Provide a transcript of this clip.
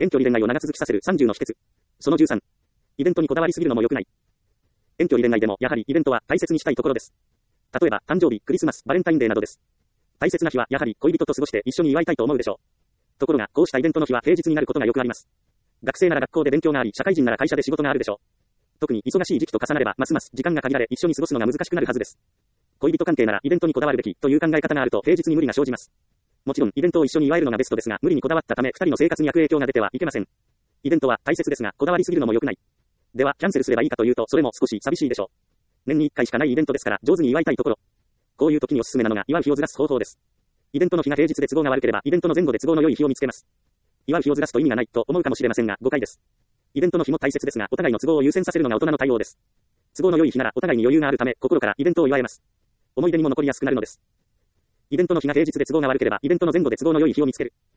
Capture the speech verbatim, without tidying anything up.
遠距離恋愛を長続きさせるさんじゅうの秘訣。そのじゅうさん。イベントにこだわりすぎるのも良くない。遠距離恋愛でもやはりイベントは大切にしたいところです。例えば、誕生日、クリスマス、バレンタインデーなどです。大切な日はやはり恋人と過ごして一緒に祝いたいと思うでしょう。ところが、こうしたイベントの日は平日になることがよくあります。学生なら学校で勉強があり、社会人なら会社で仕事があるでしょう。特に忙しい時期と重なれば、ますます時間が限られ、一緒に過ごすのが難しくなるはずです。恋人関係ならイベントにこだわるべきという考え方があると平日に無理が生じます。もちろんイベントを一緒に祝えるのがベストですが、無理にこだわったためふたりの生活に悪影響が出てはいけません。イベントは大切ですが、こだわりすぎるのも良くない。では、キャンセルすればいいかというと、それも少し寂しいでしょう。年にいっかいしかないイベントですから、上手に祝いたいところ。こういう時におすすめなのが、祝う日をずらす方法です。イベントの日が平日で都合が悪ければ、イベントの前後で都合の良い日を見つけます。祝う日をずらすと意味がないと思うかもしれませんが、誤解です。イベントの日も大切ですが、お互いの都合を優先させるのが大人の対応です。都合の良い日ならお互いに余裕があるため、心からイベントを祝えます。思い出にも残りやすくなるのです。イベントの日が平日で都合が悪ければ、イベントの前後で都合の良い日を見つける。